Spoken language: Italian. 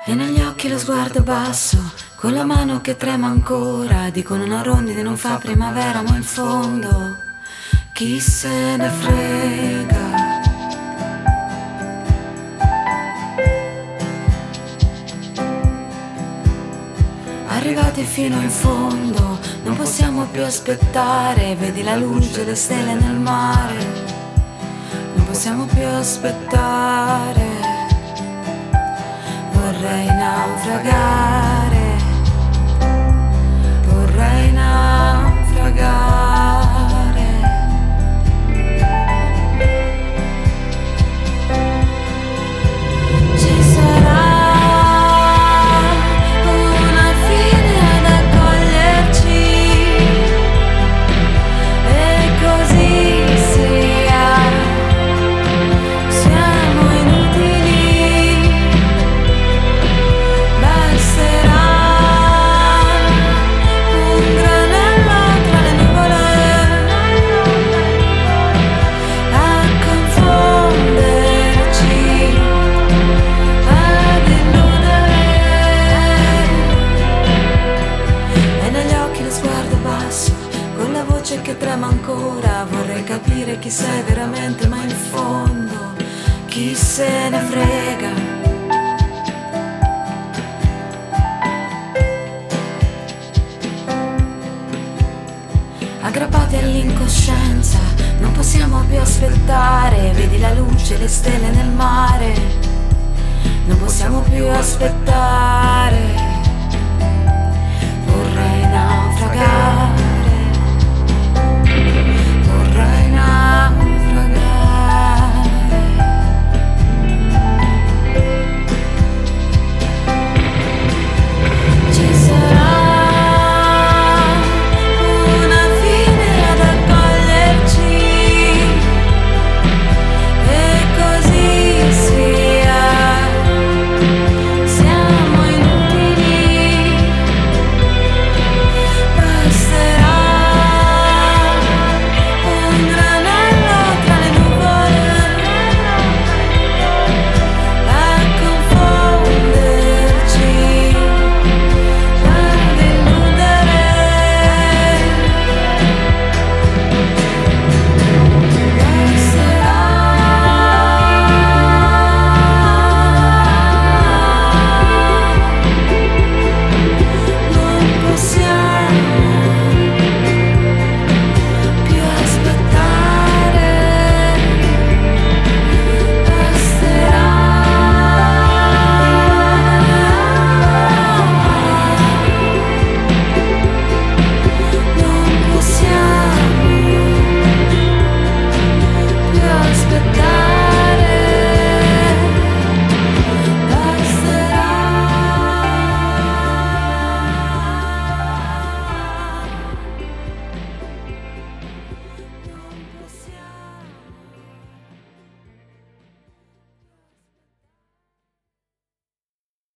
E negli occhi lo sguardo basso, con la mano che trema ancora. Dicono una rondine non fa primavera, ma in fondo chi se ne frega. Arrivati fino in fondo, non possiamo più aspettare. Vedi la luce, le stelle nel mare. Non possiamo più aspettare. Vorrei naufragare, vorrei naufragare. Ci sarà una fine ad accoglierci, e così sia. Siamo inutili. Basterà un granello tra le nuvole a confonderci, ad illudere. E negli occhi lo sguardo basso, con la voce che trema ancora. Vorrei capire chi sei veramente, ma in fondo chi se ne frega. Aggrappati all'incoscienza, non possiamo più aspettare. Vedi la luce, le stelle nel mare. Non possiamo più aspettare.